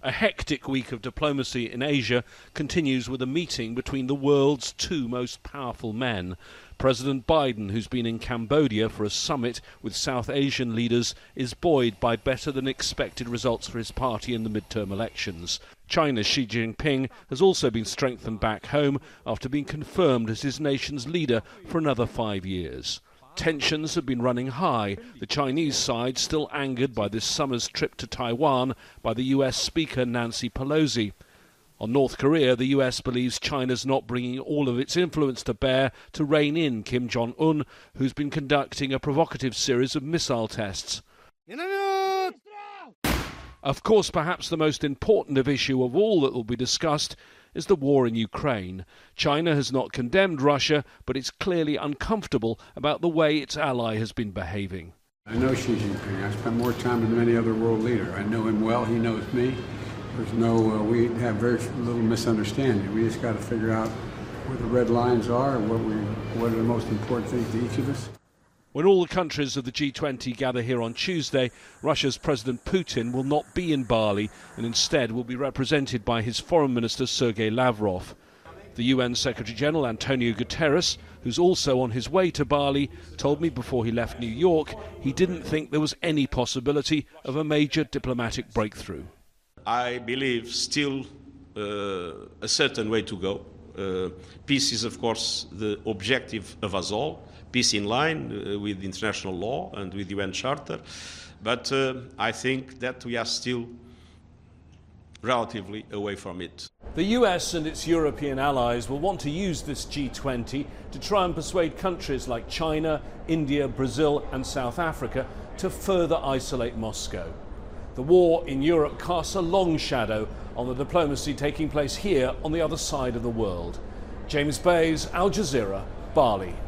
A hectic week of diplomacy in Asia continues with a meeting between the world's two most powerful men. President Biden, who's been in Cambodia for a summit with South Asian leaders, is buoyed by better-than-expected results for his party in the midterm elections. China's Xi Jinping has also been strengthened back home after being confirmed as his nation's leader for another 5 years. Tensions have been running high, the Chinese side still angered by this summer's trip to Taiwan by the US Speaker Nancy Pelosi. On North Korea, the US believes China's not bringing all of its influence to bear to rein in Kim Jong-un, who's been conducting a provocative series of missile tests. Of course, perhaps the most important issue of all that will be discussed is the war in Ukraine. China has not condemned Russia, but it's clearly uncomfortable about the way its ally has been behaving. I know Xi Jinping. I spent more time with any other world leader. I know him well. He knows me. We have very little misunderstanding. We just got to figure out where the red lines are and what are the most important things to each of us. When all the countries of the G20 gather here on Tuesday, Russia's President Putin will not be in Bali and instead will be represented by his Foreign Minister Sergei Lavrov. The UN Secretary-General Antonio Guterres, who's also on his way to Bali, told me before he left New York he didn't think there was any possibility of a major diplomatic breakthrough. I believe still a certain way to go. Peace is, of course, the objective of us all. Peace in line with international law and with the UN Charter. But I think that we are still relatively away from it. The US and its European allies will want to use this G20 to try and persuade countries like China, India, Brazil and South Africa to further isolate Moscow. The war in Europe casts a long shadow on the diplomacy taking place here on the other side of the world. James Bays, Al Jazeera, Bali.